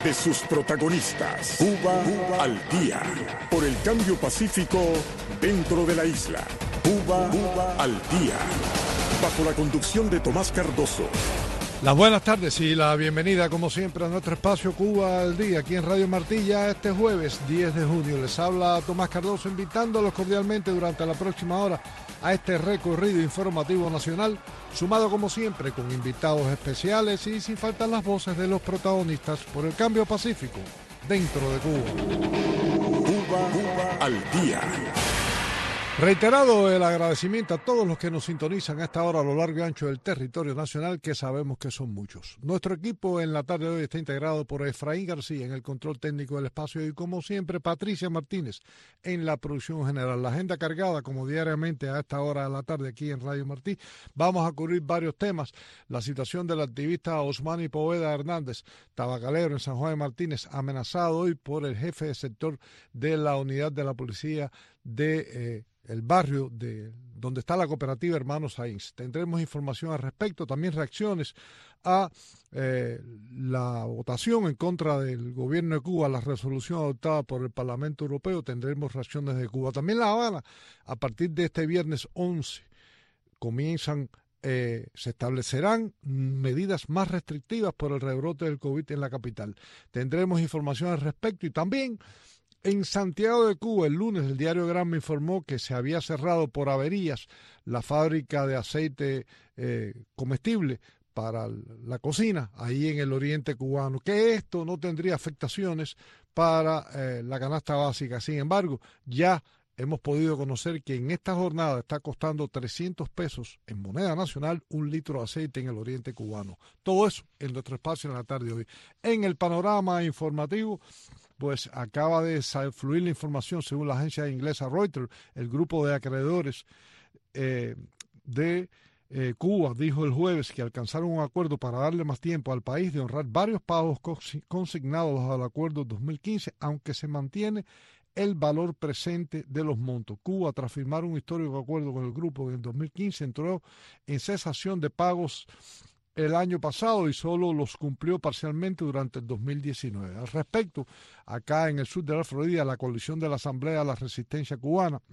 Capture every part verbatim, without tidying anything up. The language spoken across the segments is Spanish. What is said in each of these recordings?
De sus protagonistas, Cuba, Cuba al día, por el cambio pacífico dentro de la isla. Cuba, Cuba al día, bajo la conducción de Tomás Cardoso. Las buenas tardes y la bienvenida, como siempre, a nuestro espacio Cuba al día, aquí en Radio Martí, ya este jueves diez de junio. Les habla Tomás Cardoso, invitándolos cordialmente durante la próxima hora a este recorrido informativo nacional, sumado como siempre con invitados especiales y sin faltar las voces de los protagonistas por el cambio pacífico dentro de Cuba. Cuba, Cuba al día. Reiterado el agradecimiento a todos los que nos sintonizan a esta hora a lo largo y ancho del territorio nacional, que sabemos que son muchos. Nuestro equipo en la tarde de hoy está integrado por Efraín García en el control técnico del espacio y, como siempre, Patricia Martínez en la producción general. La agenda cargada, como diariamente a esta hora de la tarde aquí en Radio Martí. Vamos a cubrir varios temas. La situación del activista Osmani Poveda Hernández, tabacalero en San Juan de Martínez, amenazado hoy por el jefe de sector de la unidad de la policía de eh, el barrio de donde está la cooperativa Hermanos Sáenz. Tendremos información al respecto, también reacciones a eh, la votación en contra del gobierno de Cuba, la resolución adoptada por el Parlamento Europeo. Tendremos reacciones de Cuba. También La Habana, a partir de este viernes once, comienzan, eh, se establecerán medidas más restrictivas por el rebrote del COVID en la capital. Tendremos información al respecto y también en Santiago de Cuba, el lunes, el diario Gran me informó que se había cerrado por averías la fábrica de aceite eh, comestible para la cocina, ahí en el oriente cubano, que esto no tendría afectaciones para eh, la canasta básica. Sin embargo, ya hemos podido conocer que en esta jornada está costando trescientos pesos en moneda nacional un litro de aceite en el oriente cubano. Todo eso en nuestro espacio en la tarde de hoy. En el panorama informativo, pues acaba de fluir la información, según la agencia inglesa Reuters, el grupo de acreedores eh, de eh, Cuba dijo el jueves que alcanzaron un acuerdo para darle más tiempo al país de honrar varios pagos consignados bajo el acuerdo dos mil quince, aunque se mantiene el valor presente de los montos. Cuba, tras firmar un histórico acuerdo con el grupo que en dos mil quince entró en cesación de pagos el año pasado y solo los cumplió parcialmente durante el dos mil diecinueve. Al respecto, acá en el sur de la Florida, la coalición de la Asamblea de la Resistencia Cubana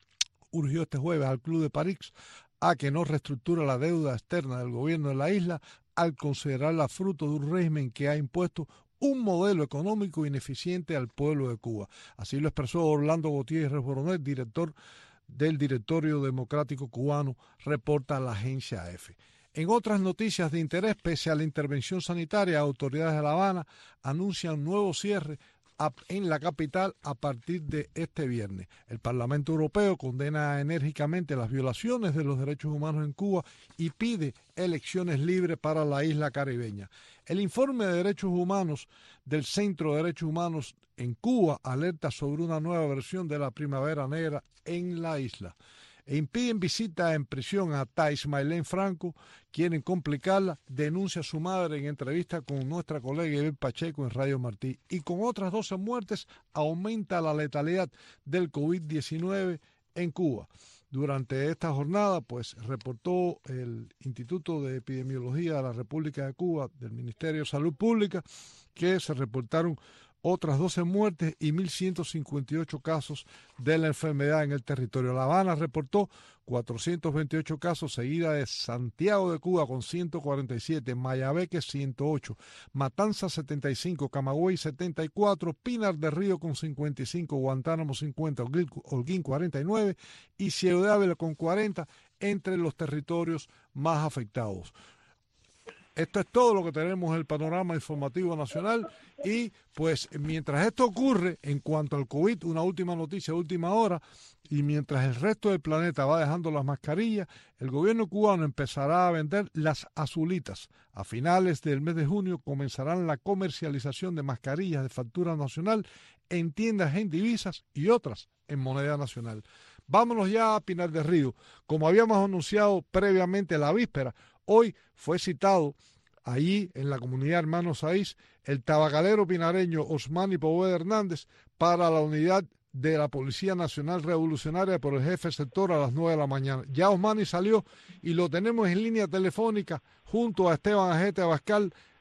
urgió este jueves al Club de París a que no reestructure la deuda externa del gobierno de la isla al considerarla fruto de un régimen que ha impuesto un modelo económico ineficiente al pueblo de Cuba. Así lo expresó Orlando Gutiérrez Boronet, director del Directorio Democrático Cubano, reporta la agencia A F. En otras noticias de interés, pese a la intervención sanitaria, autoridades de La Habana anuncian nuevo cierre en la capital a partir de este viernes. El Parlamento Europeo condena enérgicamente las violaciones de los derechos humanos en Cuba y pide elecciones libres para la isla caribeña. El informe de derechos humanos del Centro de Derechos Humanos en Cuba alerta sobre una nueva versión de la Primavera Negra en la isla. E impiden visita en prisión a Thais Maylene Franco, quieren complicarla, denuncia a su madre en entrevista con nuestra colega Ibel Pacheco en Radio Martí. Y con otras doce muertes aumenta la letalidad del COVID diecinueve en Cuba. Durante esta jornada, pues, reportó el Instituto de Epidemiología de la República de Cuba, del Ministerio de Salud Pública, que se reportaron otras doce muertes y mil ciento cincuenta y ocho casos de la enfermedad en el territorio. La Habana reportó cuatrocientos veintiocho casos, seguida de Santiago de Cuba con ciento cuarenta y siete, Mayabeque ciento ocho, Matanzas setenta y cinco, Camagüey setenta y cuatro, Pinar del Río con cincuenta y cinco, Guantánamo cincuenta, Holguín cuarenta y nueve y Ciudad de Ávila con cuarenta entre los territorios más afectados. Esto es todo lo que tenemos en el panorama informativo nacional y pues mientras esto ocurre en cuanto al COVID, una última noticia, última hora, y mientras el resto del planeta va dejando las mascarillas, el gobierno cubano empezará a vender las azulitas. A finales del mes de junio comenzarán la comercialización de mascarillas de factura nacional en tiendas en divisas y otras en moneda nacional. Vámonos ya a Pinar del Río. Como habíamos anunciado previamente la víspera, hoy fue citado allí en la comunidad Hermanos Sáenz el tabacalero pinareño Osmani Poveda Hernández para la unidad de la Policía Nacional Revolucionaria por el jefe de sector a las nueve de la mañana. Ya Osmani salió y lo tenemos en línea telefónica junto a Esteban Ajete Abascal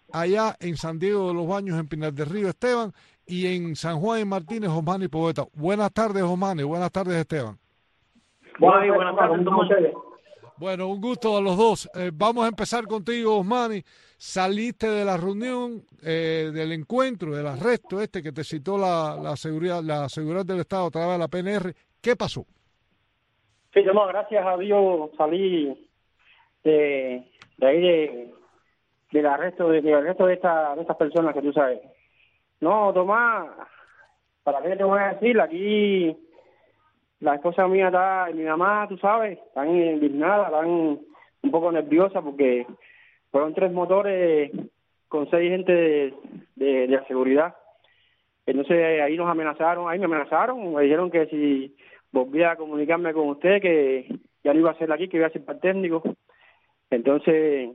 allá en San Diego de los Baños, en Pinar del Río, Esteban, y en San Juan y Martínez, Osmani Poveda. Buenas tardes, Osmani. Buenas tardes, Esteban. Buenas, buenas tardes, ¿cómo ustedes? Bueno, un gusto a los dos. Eh, vamos a empezar contigo, Osmani. Saliste de la reunión, eh, del encuentro, del arresto este que te citó la, la seguridad la seguridad del Estado a través de la P N R. ¿Qué pasó? Sí, yo no, gracias a Dios salí de, de ahí de, del arresto de, del arresto de, esta, de estas personas que tú sabes. No, Tomás, ¿para qué te voy a decir? Aquí la esposa mía está, mi mamá, tú sabes, están indignadas, están un poco nerviosas porque fueron tres motores con seis gente de, de, de la seguridad. Entonces ahí nos amenazaron, ahí me amenazaron, me dijeron que si volvía a comunicarme con usted, que ya no iba a ser aquí, que iba a ser para el técnico. Entonces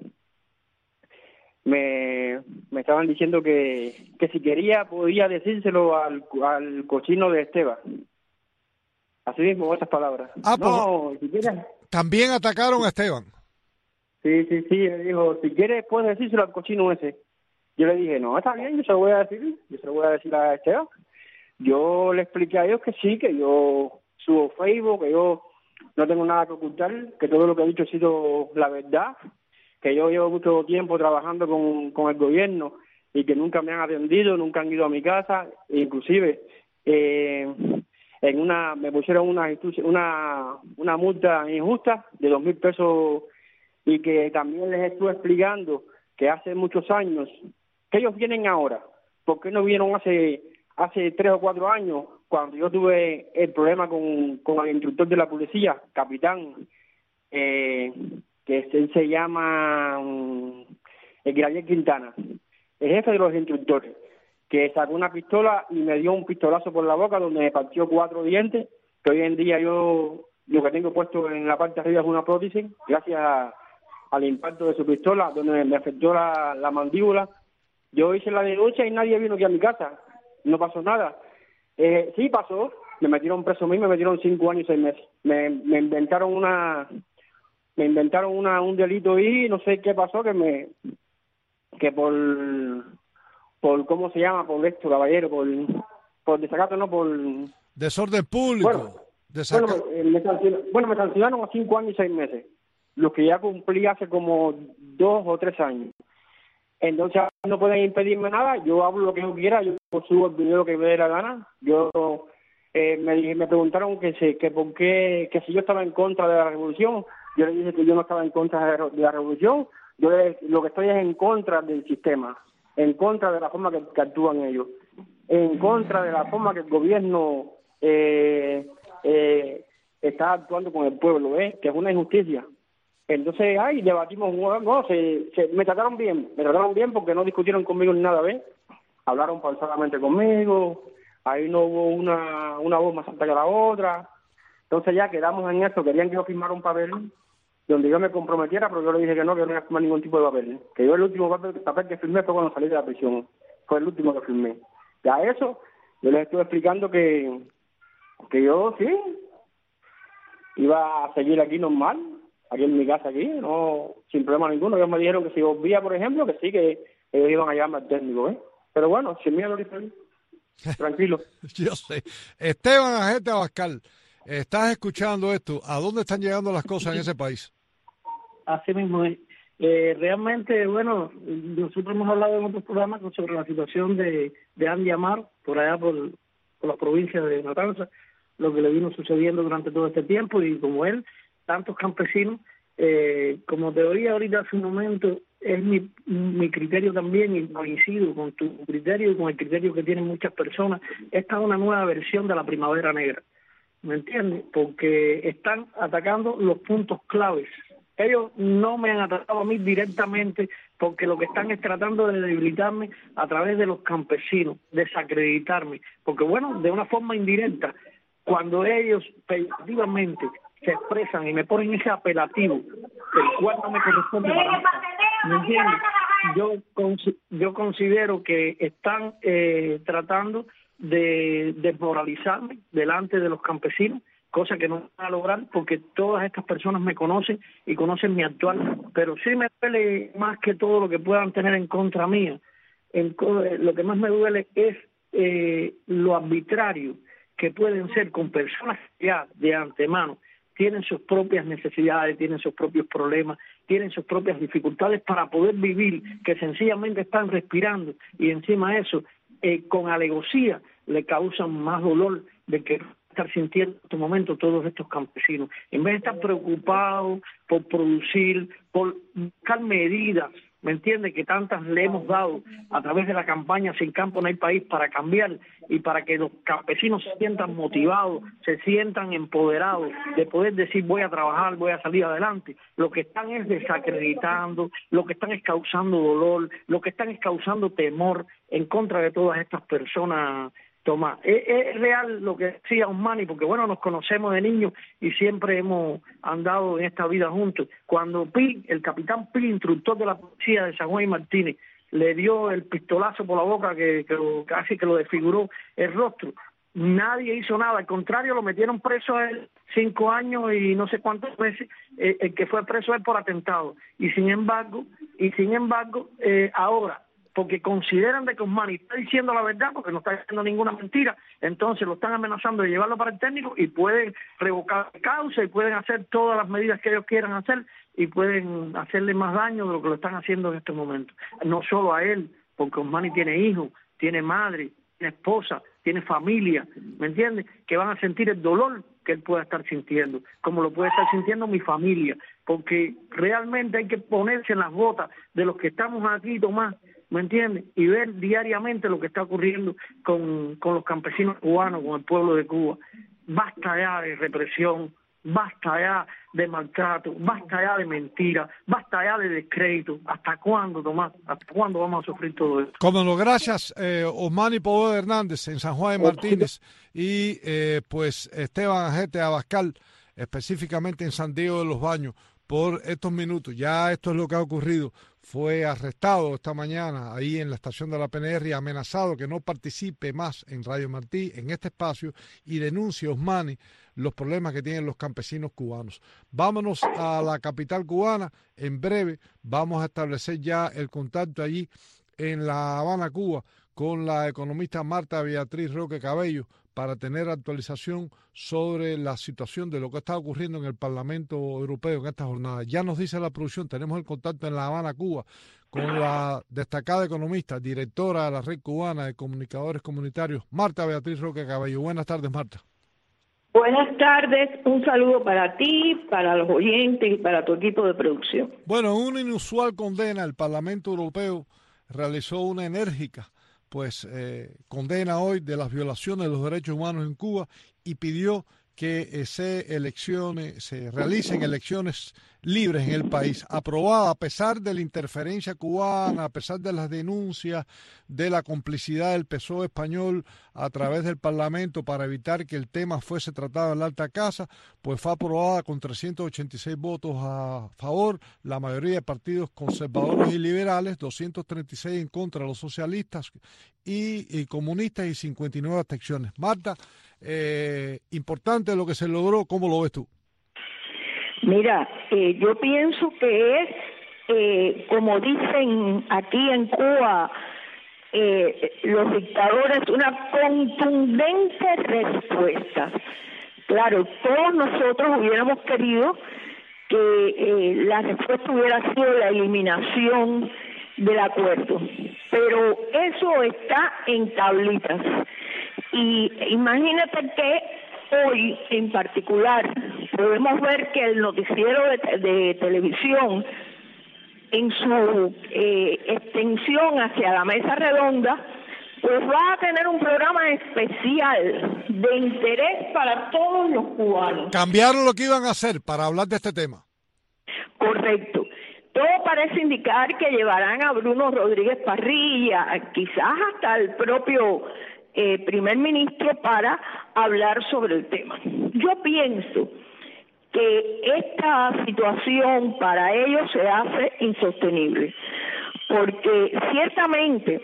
me, me estaban diciendo que, que si quería podía decírselo al, al cochino de Esteban. Así mismo, esas palabras. Ah, no, pues, si quieres... También atacaron a Esteban. Sí, sí, sí, me dijo, si quieres puedes decírselo al cochino ese. Yo le dije, no, está bien, yo se lo voy a decir, yo se lo voy a decir a Esteban. Yo le expliqué a ellos que sí, que yo subo Facebook, que yo no tengo nada que ocultar, que todo lo que he dicho ha sido la verdad, que yo llevo mucho tiempo trabajando con, con el gobierno y que nunca me han atendido, nunca han ido a mi casa, inclusive eh, en una me pusieron una una una multa injusta de dos mil pesos y que también les estuve explicando que hace muchos años, que ellos vienen ahora, ¿por qué no vieron hace hace tres o cuatro años cuando yo tuve el problema con, con el instructor de la policía, capitán, eh, que él se llama um, el Gabriel Quintana, el jefe de los instructores, que sacó una pistola y me dio un pistolazo por la boca donde me partió cuatro dientes, que hoy en día yo lo que tengo puesto en la parte de arriba es una prótesis, gracias a, al impacto de su pistola, donde me afectó la, la mandíbula. Yo hice la denuncia y nadie vino aquí a mi casa, no pasó nada. Eh, sí pasó, me metieron preso a mí, me metieron cinco años y seis meses. Me, me inventaron una, me inventaron una un delito y no sé qué pasó, que me, que por, por ¿cómo se llama? Por esto, caballero, por, por desacato, no por... Desorden público. Bueno, Desaca... bueno, eh, me sancionaron, bueno, me sancionaron a cinco años y seis meses, lo que ya cumplí hace como dos o tres años. Entonces no pueden impedirme nada, yo hablo lo que yo quiera, yo subo el video que me dé la gana. Yo eh, me, me preguntaron que, se, que por qué, que si yo estaba en contra de la revolución. Yo le dije que yo no estaba en contra de la, de la revolución, yo le, lo que estoy es en contra del sistema, en contra de la forma que, que actúan ellos, en contra de la forma que el gobierno eh, eh, está actuando con el pueblo, ¿eh? Que es una injusticia. Entonces, ay, debatimos, no, se, se, me trataron bien, me trataron bien porque no discutieron conmigo ni nada, ¿ves? Hablaron pausadamente conmigo, ahí no hubo una, una voz más alta que la otra. Entonces ya quedamos en eso, querían que yo firmara un papel donde yo me comprometiera, pero yo le dije que no, que no iba a firmar ningún tipo de papel. Que yo el último papel, papel que firmé fue cuando salí de la prisión, fue el último que firmé. Ya eso, yo les estuve explicando que, que yo sí, iba a seguir aquí normal, aquí en mi casa aquí, no, sin problema ninguno. Ellos me dijeron que si volvía, por ejemplo, que sí, que ellos iban a llamarme al técnico, ¿eh? Pero bueno, sin miedo, tranquilo. Yo sé. Esteban Agente Abascal, estás escuchando esto. ¿A dónde están llegando las cosas en ese país? Así mismo es. Eh, realmente, bueno, nosotros hemos hablado en otros programas sobre la situación de, de Andy Amar, por allá por, por la provincia de Matanzas, lo que le vino sucediendo durante todo este tiempo, y como él, tantos campesinos. Eh, como teoría ahorita hace un momento, es mi, mi criterio también, y coincido con tu criterio y con el criterio que tienen muchas personas. Esta es una nueva versión de la primavera negra, ¿me entiendes? Porque están atacando los puntos claves. Ellos no me han atacado a mí directamente, porque lo que están es tratando de debilitarme a través de los campesinos, desacreditarme, porque bueno, de una forma indirecta, cuando ellos peyorativamente se expresan y me ponen ese apelativo, el cual no me corresponde para nada, ¿me entiendes? Yo, yo considero que están eh, tratando de desmoralizarme delante de los campesinos, cosa que no van a lograr porque todas estas personas me conocen y conocen mi actual, pero sí me duele más que todo lo que puedan tener en contra mía. En, lo que más me duele es eh, lo arbitrario que pueden ser con personas que ya de antemano tienen sus propias necesidades, tienen sus propios problemas, tienen sus propias dificultades para poder vivir, que sencillamente están respirando y encima de eso, eh, con alevosía, le causan más dolor de que estar sintiendo en este momento todos estos campesinos. En vez de estar preocupados por producir, por buscar medidas, ¿me entiende?, que tantas le hemos dado a través de la campaña Sin Campo No Hay País para cambiar y para que los campesinos se sientan motivados, se sientan empoderados de poder decir voy a trabajar, voy a salir adelante. Lo que están es desacreditando, lo que están es causando dolor, lo que están es causando temor en contra de todas estas personas. Tomás, es, es real lo que decía Osmani, porque bueno, nos conocemos de niños y siempre hemos andado en esta vida juntos. Cuando Pi, el capitán Pi, instructor de la policía de San Juan y Martínez, le dio el pistolazo por la boca que, que lo, casi que lo desfiguró el rostro, nadie hizo nada, al contrario, lo metieron preso a él cinco años y no sé cuántas veces, eh, el que fue preso a él por atentado. Y sin embargo, y sin embargo, eh, ahora, porque consideran de que Osmani está diciendo la verdad, porque no está diciendo ninguna mentira, entonces lo están amenazando de llevarlo para el técnico y pueden revocar la causa y pueden hacer todas las medidas que ellos quieran hacer y pueden hacerle más daño de lo que lo están haciendo en este momento. No solo a él, porque Osmani tiene hijos, tiene madre, tiene esposa, tiene familia, ¿me entiendes?, que van a sentir el dolor que él pueda estar sintiendo, como lo puede estar sintiendo mi familia, porque realmente hay que ponerse en las botas de los que estamos aquí, Tomás, ¿me entiendes?, y ver diariamente lo que está ocurriendo con, con los campesinos cubanos, con el pueblo de Cuba. Basta ya de represión, basta ya de maltrato, basta ya de mentira, basta ya de descrédito. ¿Hasta cuándo, Tomás? ¿Hasta cuándo vamos a sufrir todo esto? Como no, gracias, eh, Osmani Poveda Hernández en San Juan de Martínez y eh, pues Esteban Ajete Abascal, específicamente en San Diego de los Baños, por estos minutos. Ya esto es lo que ha ocurrido. Fue arrestado esta mañana ahí en la estación de la P N R y amenazado que no participe más en Radio Martí, en este espacio, y denuncie Osmani los problemas que tienen los campesinos cubanos. Vámonos a la capital cubana. En breve vamos a establecer ya el contacto allí en La Habana, Cuba, con la economista Marta Beatriz Roque Cabello para tener actualización sobre la situación de lo que está ocurriendo en el Parlamento Europeo en esta jornada. Ya nos dice la producción, tenemos el contacto en La Habana, Cuba, con la destacada economista, directora de la Red Cubana de Comunicadores Comunitarios, Marta Beatriz Roque Cabello. Buenas tardes, Marta. Buenas tardes, un saludo para ti, para los oyentes y para tu equipo de producción. Bueno, en una inusual condena, el Parlamento Europeo realizó una enérgica pues eh, condena hoy de las violaciones de los derechos humanos en Cuba y pidió que eh, se elecciones, se realicen elecciones libres en el país, aprobada a pesar de la interferencia cubana, a pesar de las denuncias de la complicidad del P S O E español a través del Parlamento para evitar que el tema fuese tratado en la alta casa, pues fue aprobada con trescientos ochenta y seis votos a favor, la mayoría de partidos conservadores y liberales, doscientos treinta y seis en contra de los socialistas y, y comunistas y cincuenta y nueve abstenciones. Marta, eh, importante lo que se logró, ¿cómo lo ves tú? Mira, eh, yo pienso que es, eh, como dicen aquí en Cuba, eh, los dictadores, una contundente respuesta. Claro, todos nosotros hubiéramos querido que eh, la respuesta hubiera sido la eliminación del acuerdo, pero eso está en tablitas. Y imagínate que hoy en particular podemos ver que el noticiero de, de televisión en su eh, extensión hacia la mesa redonda pues va a tener un programa especial de interés para todos los cubanos. Cambiaron lo que iban a hacer para hablar de este tema. Correcto. Todo parece indicar que llevarán a Bruno Rodríguez Parrilla, quizás hasta el propio Eh, primer ministro, para hablar sobre el tema. Yo pienso que esta situación para ellos se hace insostenible, porque ciertamente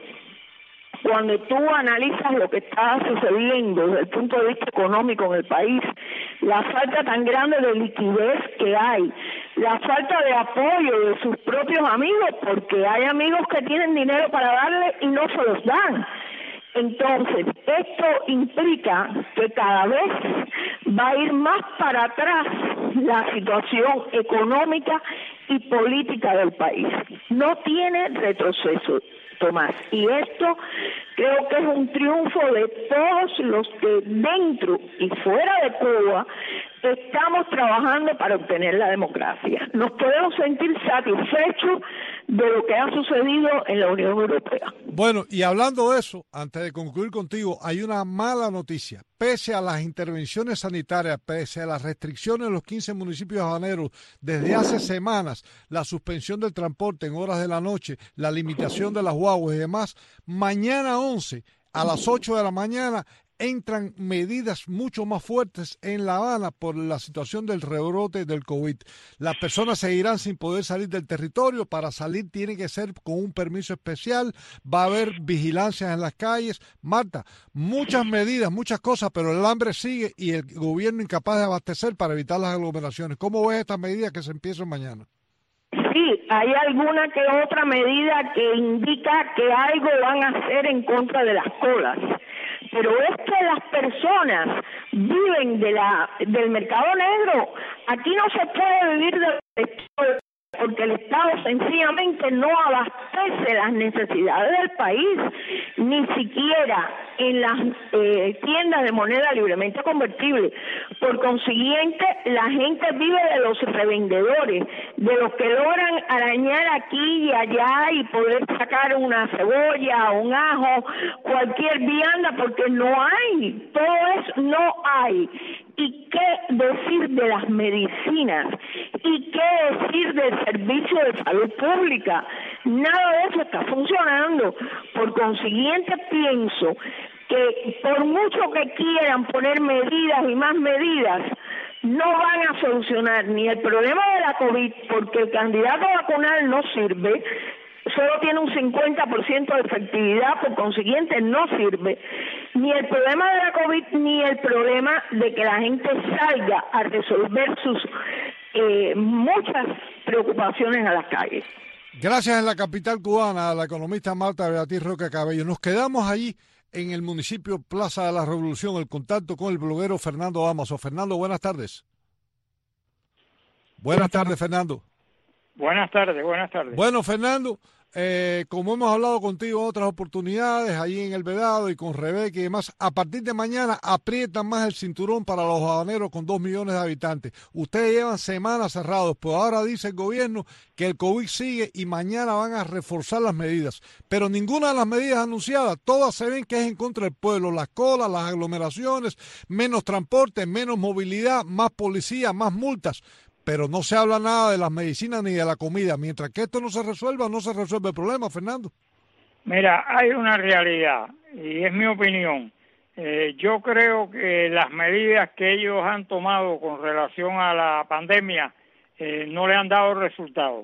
cuando tú analizas lo que está sucediendo desde el punto de vista económico en el país, la falta tan grande de liquidez que hay, la falta de apoyo de sus propios amigos, porque hay amigos que tienen dinero para darle y no se los dan. Entonces, esto implica que cada vez va a ir más para atrás la situación económica y política del país. No tiene retroceso, Tomás. Y esto creo que es un triunfo de todos los que dentro y fuera de Cuba estamos trabajando para obtener la democracia. Nos podemos sentir satisfechos de lo que ha sucedido en la Unión Europea. Bueno, y hablando de eso, antes de concluir contigo, hay una mala noticia. Pese a las intervenciones sanitarias, pese a las restricciones en los quince municipios habaneros desde hace semanas, la suspensión del transporte en horas de la noche, la limitación de las guaguas y demás, mañana once a las ocho de la mañana entran medidas mucho más fuertes en La Habana por la situación del rebrote del COVID. Las personas seguirán sin poder salir del territorio. Para salir tiene que ser con un permiso especial. Va a haber vigilancias en las calles. Marta, muchas medidas, muchas cosas, pero el hambre sigue y el gobierno incapaz de abastecer para evitar las aglomeraciones. ¿Cómo ves estas medidas que se empiezan mañana? Sí, hay alguna que otra medida que indica que algo van a hacer en contra de las colas. Pero es que las personas viven de la del mercado negro. Aquí no se puede vivir del Estado porque el Estado sencillamente no abastece las necesidades del país, ni siquiera en las eh, tiendas de moneda libremente convertible. Por consiguiente, la gente vive de los revendedores, de los que logran arañar aquí y allá y poder sacar una cebolla, un ajo, cualquier vianda, porque no hay, todo eso no hay. ¿Y qué decir de las medicinas? ¿Y qué decir del servicio de salud pública? Nada de eso está funcionando. Por consiguiente, pienso que por mucho que quieran poner medidas y más medidas, no van a solucionar ni el problema de la COVID, porque el candidato vacunal no sirve, solo tiene un cincuenta por ciento de efectividad, por consiguiente no sirve, ni el problema de la COVID, ni el problema de que la gente salga a resolver sus eh, muchas preocupaciones a las calles. Gracias en la capital cubana a la economista Marta Beatriz Roque Cabello. Nos quedamos allí en el municipio Plaza de la Revolución, el contacto con el bloguero Fernando Damaso. Fernando, buenas tardes. Buenas tardes, Fernando. Buenas tardes, buenas tardes. Bueno, Fernando, eh, como hemos hablado contigo en otras oportunidades, ahí en El Vedado y con Rebeca y demás, a partir de mañana aprietan más el cinturón para los habaneros con dos millones de habitantes. Ustedes llevan semanas cerrados, pues ahora dice el gobierno que el COVID sigue y mañana van a reforzar las medidas. Pero ninguna de las medidas anunciadas, todas se ven que es en contra del pueblo. Las colas, las aglomeraciones, menos transporte, menos movilidad, más policía, más multas. Pero no se habla nada de las medicinas ni de la comida. Mientras que esto no se resuelva, no se resuelve el problema, Fernando. Mira, hay una realidad, y es mi opinión. Eh, yo creo que las medidas que ellos han tomado con relación a la pandemia eh, no le han dado resultados.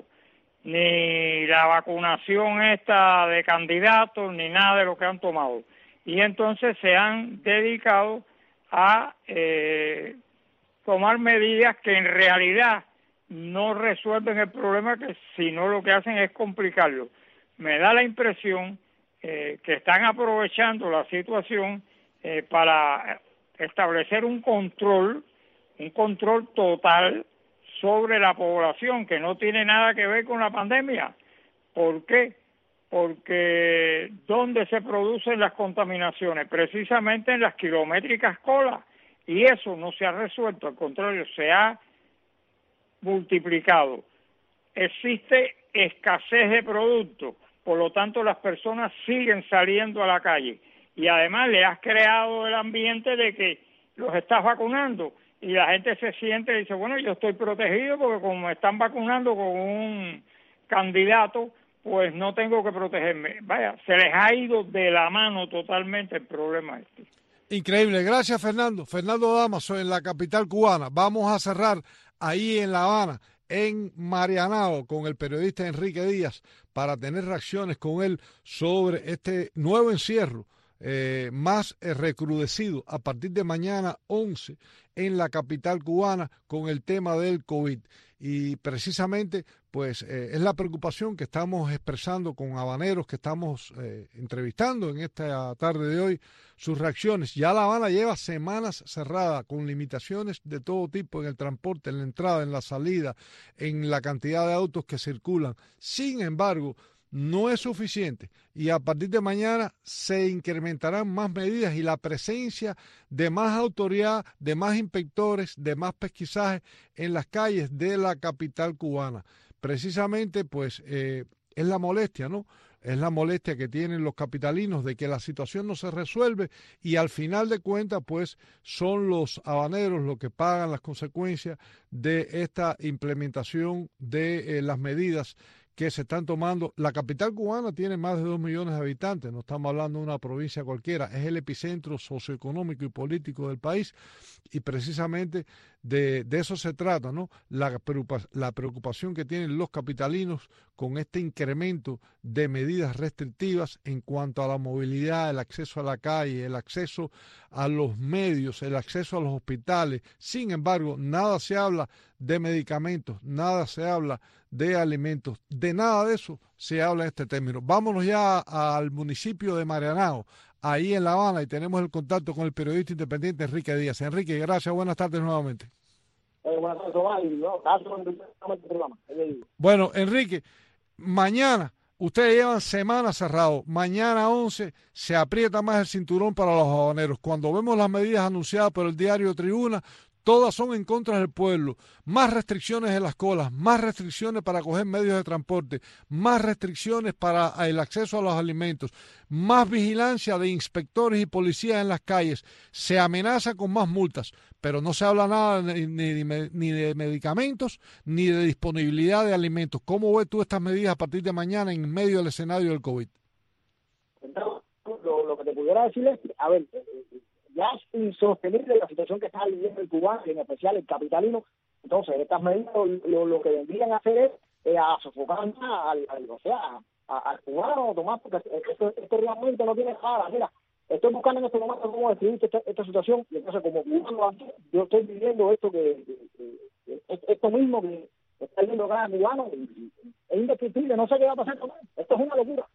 Ni la vacunación esta de candidatos, ni nada de lo que han tomado. Y entonces se han dedicado a Eh, tomar medidas que en realidad no resuelven el problema, que sino lo que hacen es complicarlo. Me da la impresión eh, que están aprovechando la situación eh, para establecer un control, un control total sobre la población, que no tiene nada que ver con la pandemia. ¿Por qué? Porque ¿dónde se producen las contaminaciones? Precisamente en las kilométricas colas. Y eso no se ha resuelto, al contrario, se ha multiplicado. Existe escasez de productos, por lo tanto las personas siguen saliendo a la calle. Y además le has creado el ambiente de que los estás vacunando y la gente se siente y dice, bueno, yo estoy protegido porque como me están vacunando con un candidato, pues no tengo que protegerme. Vaya, se les ha ido de la mano totalmente el problema este. Increíble, gracias Fernando. Fernando Damaso en la capital cubana. Vamos a cerrar ahí en La Habana, en Marianao, con el periodista Enrique Díaz para tener reacciones con él sobre este nuevo encierro eh, más eh, recrudecido a partir de mañana once en la capital cubana con el tema del COVID. Y precisamente pues eh, es la preocupación que estamos expresando con habaneros que estamos eh, entrevistando en esta tarde de hoy, sus reacciones. Ya La Habana lleva semanas cerrada con limitaciones de todo tipo en el transporte, en la entrada, en la salida, en la cantidad de autos que circulan. Sin embargo, no es suficiente y a partir de mañana se incrementarán más medidas y la presencia de más autoridad, de más inspectores, de más pesquisaje en las calles de la capital cubana. Precisamente pues eh, es la molestia, ¿no? Es la molestia que tienen los capitalinos de que la situación no se resuelve y al final de cuentas pues son los habaneros los que pagan las consecuencias de esta implementación de eh, las medidas que se están tomando. La capital cubana tiene más de dos millones de habitantes, no estamos hablando de una provincia cualquiera, es el epicentro socioeconómico y político del país y precisamente de, de eso se trata, ¿no? La, la preocupación que tienen los capitalinos con este incremento de medidas restrictivas en cuanto a la movilidad, el acceso a la calle, el acceso a los medios, el acceso a los hospitales. Sin embargo, nada se habla de medicamentos, nada se habla de alimentos, de nada de eso se habla en este término. Vámonos ya al municipio de Marianao, ahí en La Habana, y tenemos el contacto con el periodista independiente Enrique Díaz. Enrique, gracias, buenas tardes nuevamente. Eh, buenas tardes, Tomás, y no, gracias por el programa. Bueno, Enrique, mañana, ustedes llevan semanas cerrados, mañana once se aprieta más el cinturón para los habaneros. Cuando vemos las medidas anunciadas por el diario Tribuna, todas son en contra del pueblo. Más restricciones en las colas, más restricciones para coger medios de transporte, más restricciones para el acceso a los alimentos, más vigilancia de inspectores y policías en las calles. Se amenaza con más multas, pero no se habla nada ni, ni, ni de medicamentos ni de disponibilidad de alimentos. ¿Cómo ves tú estas medidas a partir de mañana en medio del escenario del COVID? Entonces, lo, lo que te pudiera decir es, a ver, ya es insostenible la situación que está viviendo el cubano, y en especial el capitalino. Entonces, estas medidas lo, lo, lo que vendrían a hacer es eh, a sofocar al, al, o sea, a, al cubano, Tomás, porque esto, esto realmente no tiene nada. Mira, estoy buscando en este momento cómo describir esta, esta situación, y entonces como cubano yo estoy viviendo esto que, que, que esto mismo que está viviendo cada cubano, y es indescriptible, no sé qué va a pasar con él. Esto es una locura.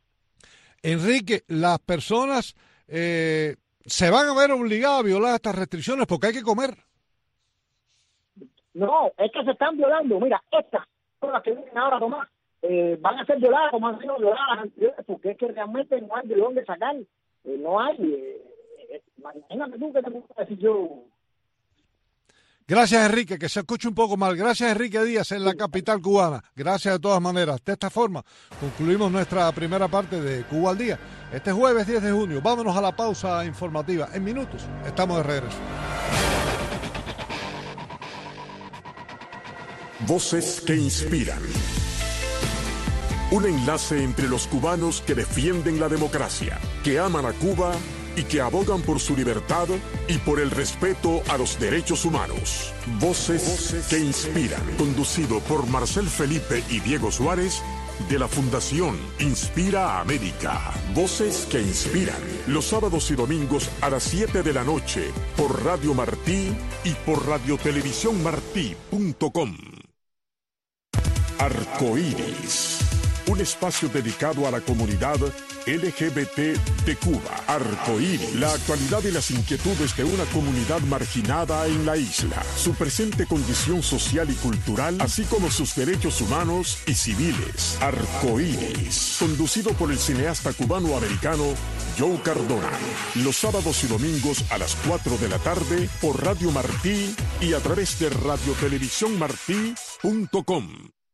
Enrique, las personas eh, se van a ver obligadas a violar estas restricciones porque hay que comer. No, es que se están violando. Mira, estas son las que vienen ahora a tomar. Eh, van a ser violadas como han sido violadas las anteriores, porque es que realmente no hay de dónde sacar. Eh, no hay. Eh, eh, imagínate tú que te puedo decir yo. Gracias, Enrique, que se escuche un poco mal. Gracias, Enrique Díaz, en la capital cubana. Gracias de todas maneras. De esta forma concluimos nuestra primera parte de Cuba al Día. Este jueves diez de junio. Vámonos a la pausa informativa. En minutos estamos de regreso. Voces que inspiran. Un enlace entre los cubanos que defienden la democracia, que aman a Cuba y que abogan por su libertad y por el respeto a los derechos humanos. Voces, Voces que inspiran. Conducido por Marcel Felipe y Diego Suárez, de la Fundación Inspira América. Voces que inspiran. Los sábados y domingos a las siete de la noche por Radio Martí y por radiotelevisión martí punto com. Arcoíris. Un espacio dedicado a la comunidad L G B T de Cuba. Arcoíris, la actualidad y las inquietudes de una comunidad marginada en la isla, su presente condición social y cultural, así como sus derechos humanos y civiles. Arcoíris, conducido por el cineasta cubano-americano Joe Cardona. Los sábados y domingos a las cuatro de la tarde por Radio Martí y a través de radiotelevisión martí punto com.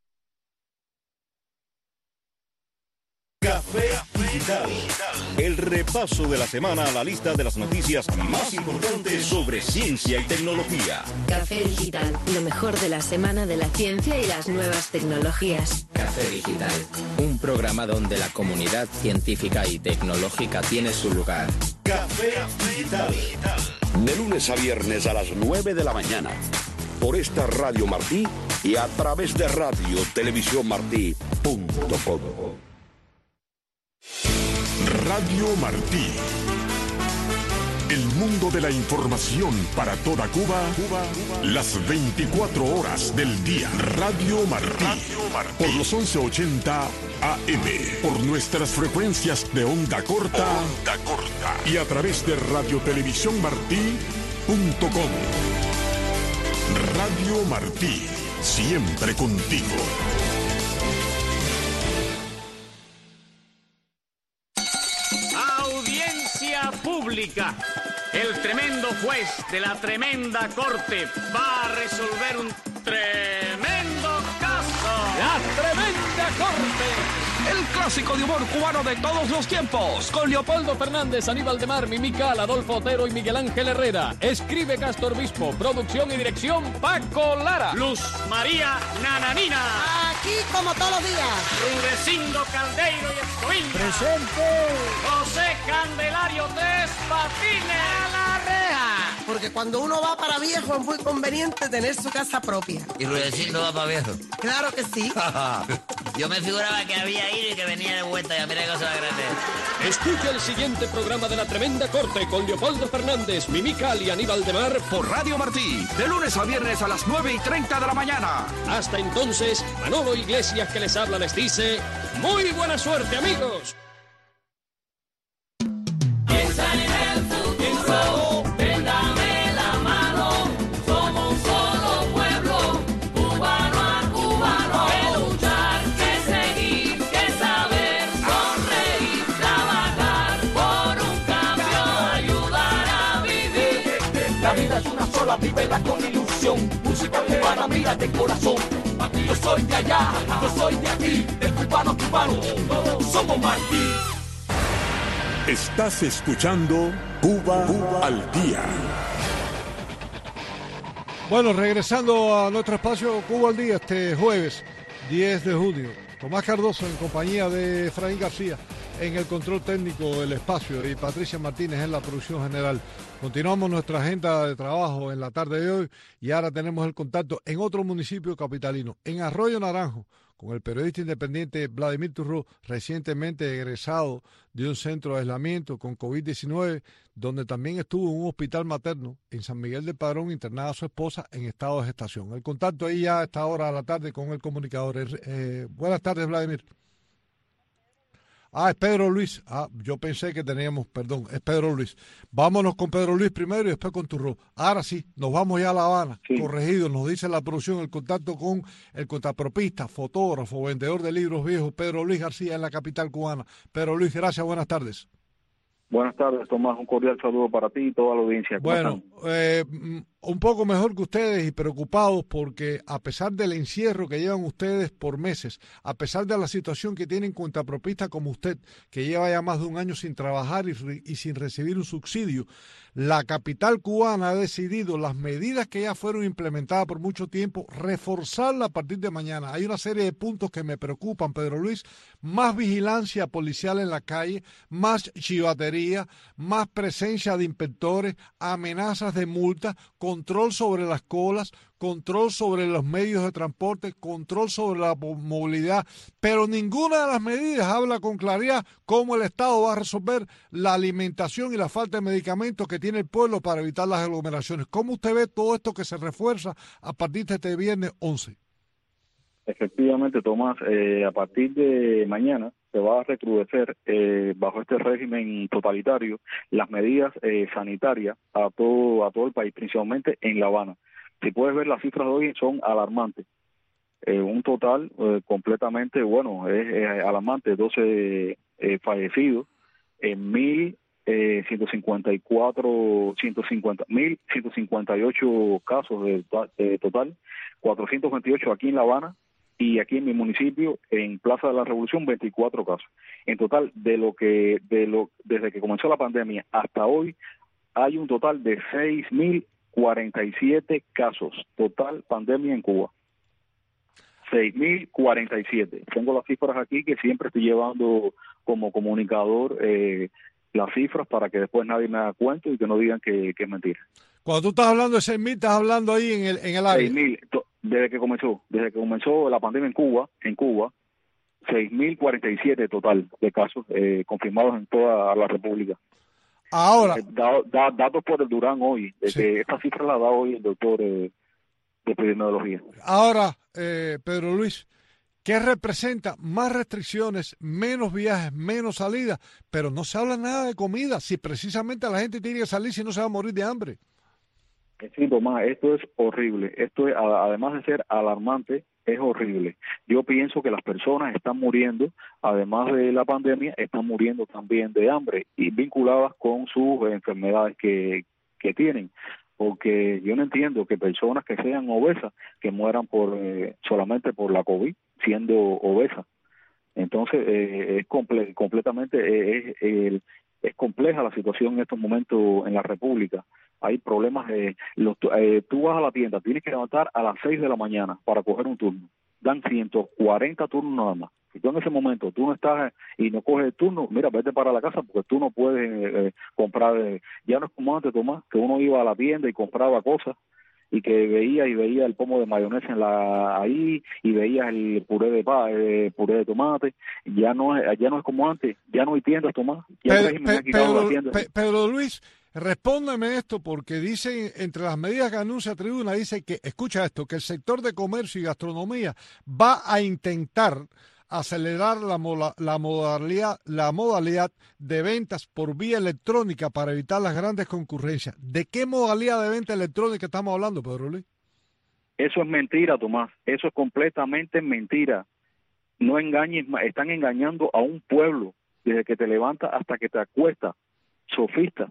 Café Digital. El repaso de la semana a la lista de las noticias más importantes sobre ciencia y tecnología. Café Digital, lo mejor de la semana de la ciencia y las nuevas tecnologías. Café Digital, un programa donde la comunidad científica y tecnológica tiene su lugar. Café Digital. De lunes a viernes a las nueve de la mañana. Por esta Radio Martí y a través de radio televisión martí punto com. Radio Martí, El mundo de la información para toda Cuba, Cuba, las veinticuatro horas del día. Radio Martí, Radio Martí. Por los once ochenta A M, por nuestras frecuencias de onda corta, onda corta y a través de radiotelevisiónmartí punto com. Radio Martí, siempre contigo. Audiencia pública. El tremendo juez de la tremenda corte va a resolver un tremendo caso. La tremenda corte. El clásico de humor cubano de todos los tiempos. Con Leopoldo Fernández, Aníbal de Mar, Mimical, Adolfo Otero y Miguel Ángel Herrera. Escribe Castor Bispo. Producción y dirección Paco Lara. Luz María Nananina. Aquí como todos los días. Rudecindo Caldeiro y Escoviña. Presente. José Candelario Tres Patines. A la reja. Porque cuando uno va para viejo es muy conveniente tener su casa propia. ¿Y Rudecindo va para viejo? Claro que sí. Yo me figuraba que había ido y que venía de vuelta. Ya mira qué cosa grande. Escucha el siguiente programa de La Tremenda Corte con Leopoldo Fernández, Mimical y Aníbal de Mar por Radio Martí. De lunes a viernes a las nueve y treinta de la mañana. Hasta entonces, Manolo Iglesias que les habla les dice muy buena suerte, amigos. Piensa en el futuro, téndame la mano. Somos un solo pueblo, cubano a cubano. Que luchar, que seguir, que saber, sonreír, trabajar por un cambio, ayudar a vivir. La vida es una sola, vívela con ilusión. Música cubana, mira de corazón. Aquí yo soy de allá, yo soy de aquí, de cubano a cubano, somos Martí. Estás escuchando Cuba, Cuba al Día. Bueno, regresando a nuestro espacio Cuba al Día este jueves diez de junio. Tomás Cardoso en compañía de Efraín García en el control técnico del espacio y Patricia Martínez en la producción general. Continuamos nuestra agenda de trabajo en la tarde de hoy y ahora tenemos el contacto en otro municipio capitalino, en Arroyo Naranjo, con el periodista independiente Vladimir Turró, recientemente egresado de un centro de aislamiento con COVID diecinueve, donde también estuvo en un hospital materno en San Miguel de Padrón, internada a su esposa en estado de gestación. El contacto ahí ya a esta hora de la tarde con el comunicador. Eh, buenas tardes, Vladimir. Ah, es Pedro Luis. Ah, yo pensé que teníamos, perdón, es Pedro Luis. Vámonos con Pedro Luis primero y después con Turró. Ahora sí, nos vamos ya a La Habana, sí. Corregido, nos dice la producción, el contacto con el contrapropista, fotógrafo, vendedor de libros viejos, Pedro Luis García en la capital cubana. Pedro Luis, gracias, buenas tardes. Buenas tardes, Tomás, un cordial saludo para ti y toda la audiencia. Bueno, eh, un poco mejor que ustedes y preocupados porque a pesar del encierro que llevan ustedes por meses, a pesar de la situación que tienen contrapropista como usted, que lleva ya más de un año sin trabajar y, y sin recibir un subsidio, la capital cubana ha decidido las medidas que ya fueron implementadas por mucho tiempo, reforzarla a partir de mañana. Hay una serie de puntos que me preocupan, Pedro Luis, más vigilancia policial en la calle, más chivatería, más presencia de inspectores, amenazas de multa, control sobre las colas, control sobre los medios de transporte, control sobre la movilidad, pero ninguna de las medidas habla con claridad cómo el Estado va a resolver la alimentación y la falta de medicamentos que tiene el pueblo para evitar las aglomeraciones. ¿Cómo usted ve todo esto que se refuerza a partir de este viernes once? Efectivamente, Tomás, eh, a partir de mañana se va a recrudecer eh, bajo este régimen totalitario las medidas eh, sanitarias a todo a todo el país, principalmente en La Habana. Si puedes ver las cifras de hoy son alarmantes. Eh, un total eh, completamente, bueno, es, es alarmante, doce eh, fallecidos en mil ciento cincuenta y cuatro, ciento cincuenta, mil ciento cincuenta y ocho casos de, de total, cuatrocientos veintiocho aquí en La Habana y aquí en mi municipio, en Plaza de la Revolución, veinticuatro casos. En total, de lo que de lo desde que comenzó la pandemia hasta hoy, hay un total de seis mil cuarenta y siete casos, total pandemia en Cuba. seis mil cuarenta y siete. Tengo las cifras aquí que siempre estoy llevando como comunicador eh, las cifras para que después nadie me haga cuento y que no digan que, que es mentira. Cuando tú estás hablando de seis mil, estás hablando ahí en el en el área. seis mil, desde que comenzó, desde que comenzó la pandemia en Cuba, en Cuba, seis mil cuarenta y siete total de casos eh, confirmados en toda la República. Ahora. Eh, da, da, datos por el Durán hoy, de Sí. que esta cifra la da hoy el doctor eh, de epidemiología. Ahora, eh, Pedro Luis, ¿qué representa? Más restricciones, menos viajes, menos salidas, pero no se habla nada de comida, si precisamente la gente tiene que salir si no se va a morir de hambre. Sí, Tomás, esto es horrible. Esto es, a- además de ser alarmante, es horrible. Yo pienso que las personas están muriendo, además de la pandemia, están muriendo también de hambre y vinculadas con sus enfermedades que, que tienen. Porque yo no entiendo que personas que sean obesas, que mueran por eh, solamente por la COVID, siendo obesas. Entonces, eh, es comple completamente, eh, es, el- es compleja la situación en estos momentos en la República. Hay problemas, de los, eh, tú vas a la tienda, tienes que levantar a las seis de la mañana para coger un turno. Dan ciento cuarenta turnos nada más. Si tú en ese momento tú no estás eh, y no coges el turno, mira, vete para la casa porque tú no puedes eh, comprar. Eh, ya no es como antes, Tomás, que uno iba a la tienda y compraba cosas y que veía y veía el pomo de mayonesa en la ahí y veías el puré de pa, eh, puré de tomate. Ya no es ya no es como antes, ya no hay tiendas, Tomás. Ya el Pe- régimen ha Pe- quitado Pedro, las tiendas. Pe- Pedro Luis, respóndeme esto porque dice, entre las medidas que anuncia Tribuna, dice que, escucha esto, que el sector de comercio y gastronomía va a intentar acelerar la, mola- la modalidad la modalidad de ventas por vía electrónica para evitar las grandes concurrencias. ¿De qué modalidad de venta electrónica estamos hablando, Pedro Luis? Eso es mentira, Tomás. Eso es completamente mentira. No engañes más. Están engañando a un pueblo desde que te levantas hasta que te acuestas. Sofista.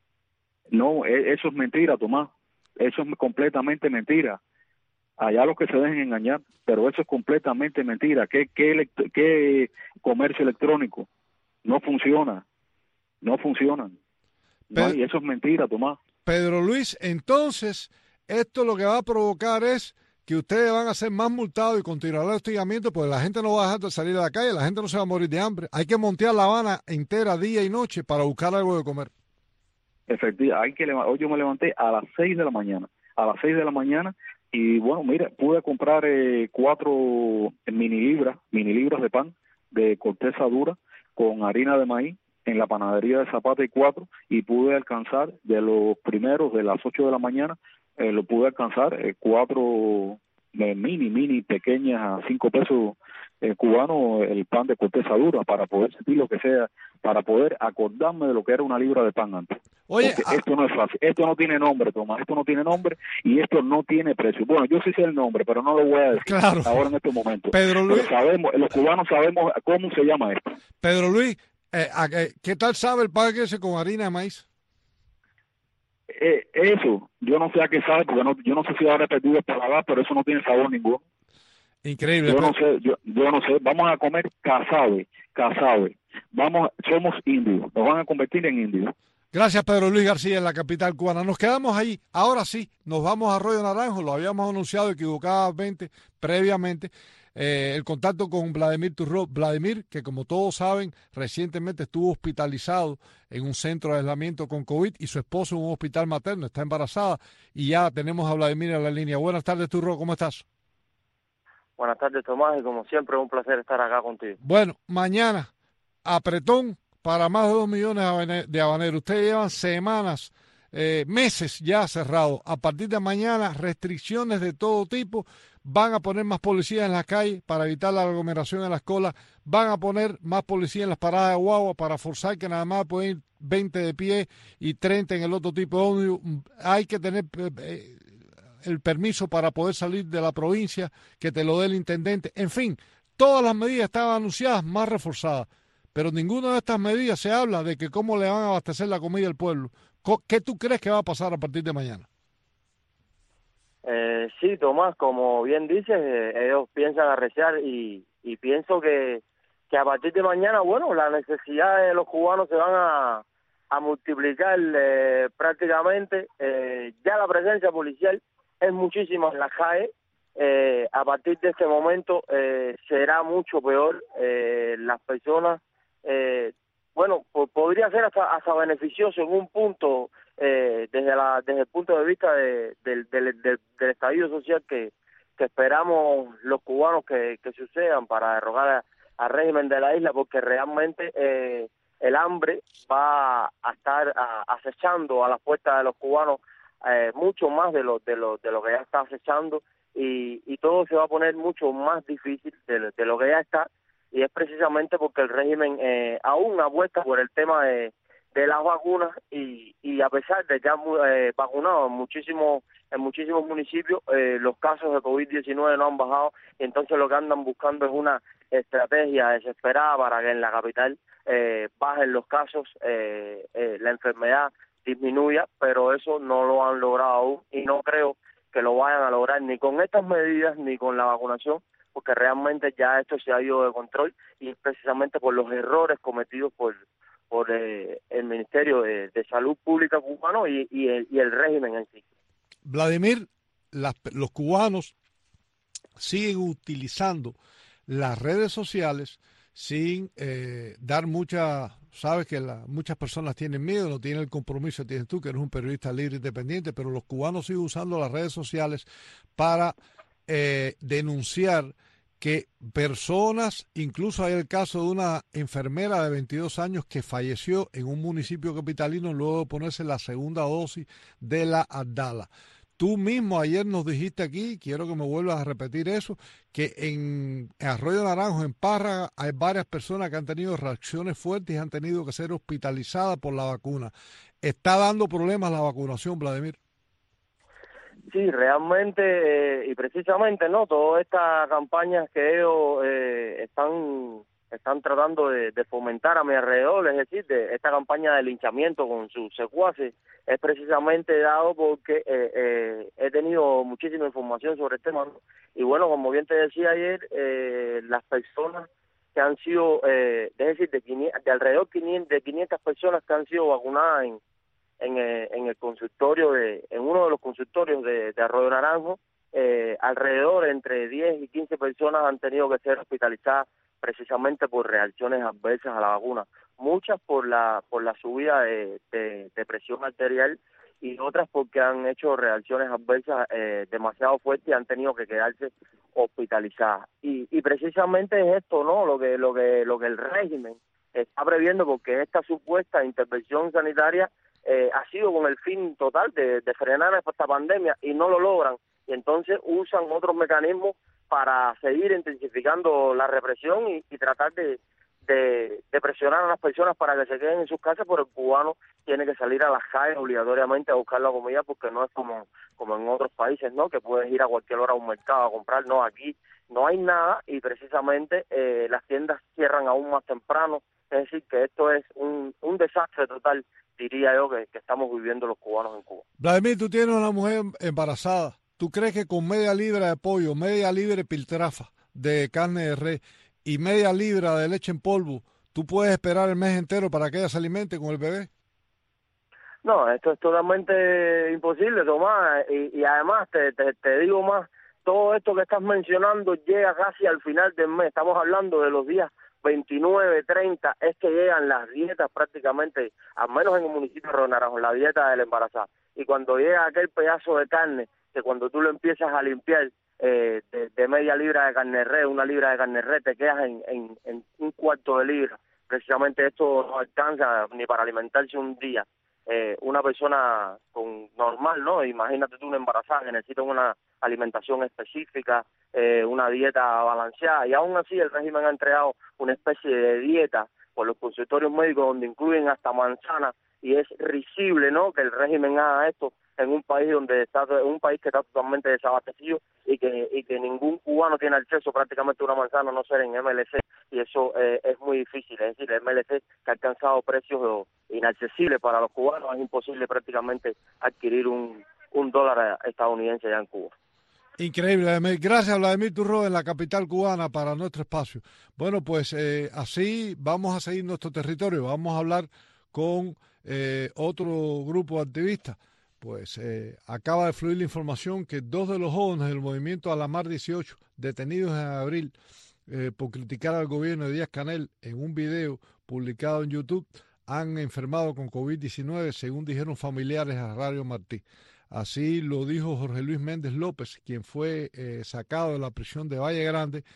No, e- eso es mentira, Tomás. Eso es completamente mentira. Allá los que se dejen engañar, pero eso es completamente mentira. ¿Qué, qué, elect- qué comercio electrónico? No funciona. No funcionan. No hay, eso es mentira, Tomás. Pedro Luis, entonces, esto lo que va a provocar es que ustedes van a ser más multados y continuará el hostigamiento, porque la gente no va a dejar de salir a la calle, la gente no se va a morir de hambre. Hay que montear La Habana entera día y noche para buscar algo de comer. Efectivamente, hay que leva- hoy yo me levanté a las seis de la mañana, a las seis de la mañana, y bueno, mira, pude comprar eh, cuatro mini libras, mini libras de pan de corteza dura con harina de maíz en la panadería de Zapata y Cuatro, y pude alcanzar de los primeros de las ocho de la mañana, eh, lo pude alcanzar eh, cuatro eh, mini, mini, pequeñas a cinco pesos eh, cubanos el pan de corteza dura para poder sentir lo que sea, para poder acordarme de lo que era una libra de pan antes. Oye, Porque esto no es fácil, esto no tiene nombre, Tomás, esto no tiene nombre y esto no tiene precio. Bueno, yo sí sé el nombre, pero no lo voy a decir Claro. ahora en este momento. Pedro Luis- Pero sabemos, los cubanos sabemos cómo se llama esto. Pedro Luis, eh, a- eh, ¿qué tal sabe el pan ese con harina de maíz? Eh, eso, yo no sé a qué sabe, porque no, yo no sé si habrá perdido el paladar, pero eso no tiene sabor ninguno. Increíble. Yo no sé, yo, yo no sé, vamos a comer casabe, casabe. Vamos, somos indios, nos van a convertir en indios. Gracias, Pedro Luis García, en la capital cubana. Nos quedamos ahí. Ahora sí, nos vamos a Arroyo Naranjo. Lo habíamos anunciado equivocadamente previamente. Eh, el contacto con Vladimir Turró. Vladimir, que como todos saben, recientemente estuvo hospitalizado en un centro de aislamiento con COVID y su esposo en un hospital materno. Está embarazada y ya tenemos a Vladimir en la línea. Buenas tardes, Turró. ¿Cómo estás? Buenas tardes, Tomás, y como siempre, un placer estar acá contigo. Bueno, mañana, apretón para más de dos millones de habane- de habaneros. Ustedes llevan semanas, eh, meses ya cerrados. A partir de mañana, restricciones de todo tipo. Van a poner más policías en las calles para evitar la aglomeración en las colas. Van a poner más policías en las paradas de guagua para forzar que nada más pueden ir veinte de pie y treinta en el otro tipo de ómnibus. Hay que tener eh, eh, el permiso para poder salir de la provincia, que te lo dé el intendente. En fin, todas las medidas estaban anunciadas, más reforzadas. Pero ninguna de estas medidas se habla de que cómo le van a abastecer la comida al pueblo. Co- ¿Qué tú crees que va a pasar a partir de mañana? Eh, sí, Tomás, como bien dices, eh, ellos piensan arreciar y, y pienso que, que a partir de mañana, bueno, las necesidades de los cubanos se van a, a multiplicar eh, prácticamente. Eh, ya la presencia policial es muchísima en las calles. Eh, a partir de este momento eh, será mucho peor. Eh, las personas, eh, bueno, po- podría ser hasta, hasta beneficioso en un punto, eh, desde la desde el punto de vista de, del, del, del, del estallido social que, que esperamos los cubanos que, que sucedan para derrocar a- al régimen de la isla, porque realmente eh, el hambre va a estar a, acechando a las puertas de los cubanos eh, mucho más de lo, de lo de lo que ya está acechando, y, y todo se va a poner mucho más difícil de, de lo que ya está, y es precisamente porque el régimen eh, aún apuesta por el tema de, de las vacunas, y, y a pesar de que han eh, vacunado en muchísimos en muchísimos municipios, eh, los casos de COVID diecinueve no han bajado, y entonces lo que andan buscando es una estrategia desesperada para que en la capital eh, bajen los casos, eh, eh, la enfermedad disminuya, pero eso no lo han logrado aún, y no creo que lo vayan a lograr ni con estas medidas ni con la vacunación, porque realmente ya esto se ha ido de control, y es precisamente por los errores cometidos por por eh, el Ministerio de, de Salud Pública cubano y, y, el, y el régimen en sí. Vladimir, las, los cubanos siguen utilizando las redes sociales sin eh, dar mucha, sabes que la, muchas personas tienen miedo, no tienen el compromiso, tienes tú que eres un periodista libre e independiente, pero los cubanos siguen usando las redes sociales para eh, denunciar que personas, incluso hay el caso de una enfermera de veintidós años que falleció en un municipio capitalino luego de ponerse la segunda dosis de la Abdala. Tú mismo ayer nos dijiste aquí, quiero que me vuelvas a repetir eso, que en Arroyo Naranjo, en Parra, hay varias personas que han tenido reacciones fuertes y han tenido que ser hospitalizadas por la vacuna. ¿Está dando problemas la vacunación, Vladimir? Sí, realmente eh, y precisamente, ¿no? Todas estas campañas que ellos eh, están están tratando de, de fomentar a mi alrededor, es decir, de esta campaña de linchamiento con sus secuaces, es precisamente dado porque eh, eh, he tenido muchísima información sobre el tema, ¿no? Y bueno, como bien te decía ayer, eh, las personas que han sido, eh, es decir, de, quinientas, de alrededor de quinientas personas que han sido vacunadas en En el, en el consultorio, de en uno de los consultorios de, de Arroyo Naranjo, eh, alrededor entre diez y quince personas han tenido que ser hospitalizadas precisamente por reacciones adversas a la vacuna, muchas por la por la subida de, de, de presión arterial y otras porque han hecho reacciones adversas eh, demasiado fuertes y han tenido que quedarse hospitalizadas. Y, y precisamente es esto, ¿no? Lo que lo que lo que el régimen está previendo, porque esta supuesta intervención sanitaria Eh, ha sido con el fin total de, de frenar esta pandemia y no lo logran, y entonces usan otros mecanismos para seguir intensificando la represión y, y tratar de, de, de presionar a las personas para que se queden en sus casas, pero el cubano tiene que salir a las calles obligatoriamente a buscar la comida, porque no es como, como en otros países, ¿no? Que puedes ir a cualquier hora a un mercado a comprar. No, aquí no hay nada, y precisamente eh, las tiendas cierran aún más temprano, es decir, que esto es un, un desastre total, diría yo, que, que estamos viviendo los cubanos en Cuba. Vladimir, tú tienes una mujer embarazada. ¿Tú crees que con media libra de pollo, media libra de piltrafa de carne de res y media libra de leche en polvo, tú puedes esperar el mes entero para que ella se alimente con el bebé? No, esto es totalmente imposible, Tomás. Y, y además, te, te, te digo más, todo esto que estás mencionando llega casi al final del mes. Estamos hablando de los días veintinueve, treinta, es que llegan las dietas prácticamente, al menos en el municipio de Arroyo Naranjo, la dieta del embarazada. Y cuando llega aquel pedazo de carne, que cuando tú lo empiezas a limpiar eh, de, de media libra de carne de res, una libra de carne de res, te quedas en, en, en un cuarto de libra. Precisamente esto no alcanza ni para alimentarse un día. Eh, una persona con normal, ¿no? Imagínate tú una embarazada que necesita una alimentación específica, eh, una dieta balanceada, y aún así el régimen ha entregado una especie de dieta por los consultorios médicos donde incluyen hasta manzana, y es risible, ¿no?, que el régimen haga esto en un país donde está un país que está totalmente desabastecido y que y que ningún cubano tiene acceso prácticamente a una manzana, a no ser en M L C, y eso eh, es muy difícil. Es decir, el M L C, que ha alcanzado precios inaccesibles para los cubanos, es imposible prácticamente adquirir un, un dólar estadounidense ya en Cuba. Increíble, Vladimir. Gracias, Vladimir Turro, en la capital cubana, para nuestro espacio. Bueno, pues eh, así vamos a seguir nuestro territorio. Vamos a hablar con eh, otro grupo de activistas. Pues eh, acaba de fluir la información que dos de los jóvenes del movimiento Alamar dieciocho, detenidos en abril eh, por criticar al gobierno de Díaz-Canel en un video publicado en YouTube, han enfermado con COVID diecinueve, según dijeron familiares a Radio Martí. Así lo dijo Jorge Luis Méndez López, quien fue eh, sacado de la prisión de Valle Grande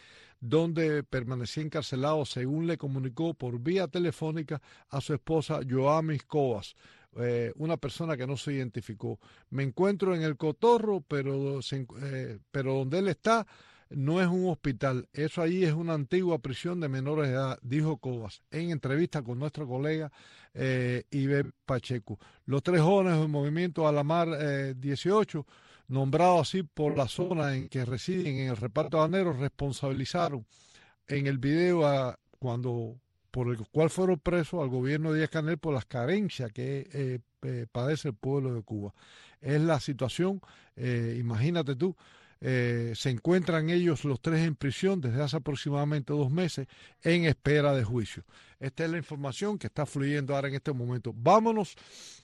donde permanecía encarcelado, según le comunicó por vía telefónica a su esposa Yoamis Cobas, eh, una persona que no se identificó. Me encuentro en el Cotorro, pero, se, eh, pero donde él está no es un hospital, eso allí es una antigua prisión de menores de edad, dijo Cobas en entrevista con nuestro colega eh, Iber Pacheco. Los tres jóvenes del movimiento Alamar eh, dieciocho, nombrados así por la zona en que residen en el reparto habanero, responsabilizaron en el video a, cuando por el cual fueron presos al gobierno de Díaz-Canel por las carencias que eh, eh, padece el pueblo de Cuba. Es la situación, eh, imagínate tú, Eh, se encuentran ellos los tres en prisión desde hace aproximadamente dos meses en espera de juicio. Esta es la información que está fluyendo ahora en este momento. Vámonos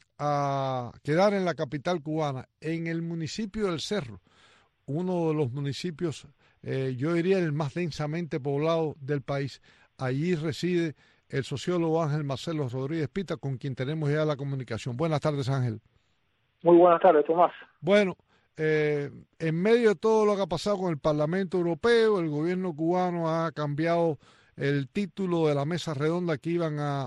a quedar en la capital cubana, en el municipio del Cerro, uno de los municipios, eh, yo diría el más densamente poblado del país. Allí reside el sociólogo Ángel Marcelo Rodríguez Pita, con quien tenemos ya la comunicación. Buenas tardes, Ángel. Muy buenas tardes, Tomás. Bueno, Eh, en medio de todo lo que ha pasado con el Parlamento Europeo, el gobierno cubano ha cambiado el título de la mesa redonda que iban a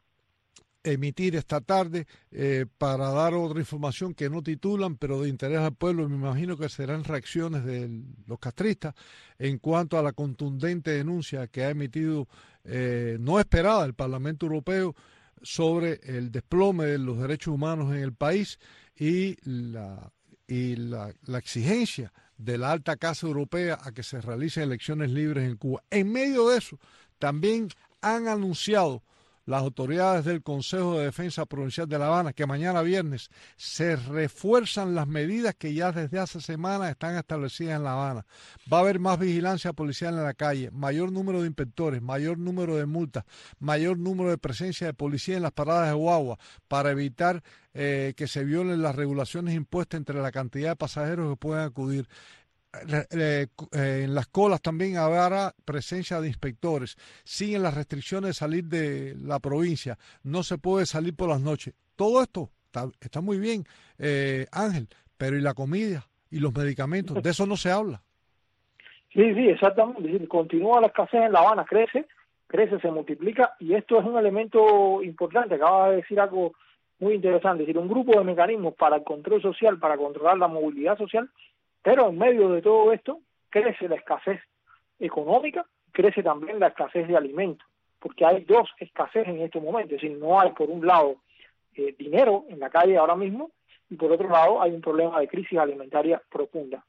emitir esta tarde eh, para dar otra información que no titulan, pero de interés al pueblo. Me imagino que serán reacciones de los castristas en cuanto a la contundente denuncia que ha emitido, eh, no esperada, el Parlamento Europeo sobre el desplome de los derechos humanos en el país y la y la, la exigencia de la alta casa europea a que se realicen elecciones libres en Cuba. En medio de eso, también han anunciado las autoridades del Consejo de Defensa Provincial de La Habana que mañana viernes se refuerzan las medidas que ya desde hace semanas están establecidas en La Habana. Va a haber más vigilancia policial en la calle, mayor número de inspectores, mayor número de multas, mayor número de presencia de policía en las paradas de guagua para evitar eh, que se violen las regulaciones impuestas entre la cantidad de pasajeros que pueden acudir. Eh, eh, en las colas también habrá presencia de inspectores. Siguen las restricciones de salir de la provincia, no se puede salir por las noches. Todo esto está, está muy bien, eh, Ángel, pero ¿y la comida y los medicamentos? De eso no se habla. Sí, sí, exactamente. Es decir, continúa la escasez en La Habana, crece, crece, se multiplica, y esto es un elemento importante. Acaba de decir algo muy interesante, es decir, un grupo de mecanismos para el control social, para controlar la movilidad social. Pero en medio de todo esto crece la escasez económica, crece también la escasez de alimentos, porque hay dos escasez en este momento. Es decir, no hay por un lado eh, dinero en la calle ahora mismo y por otro lado hay un problema de crisis alimentaria profunda.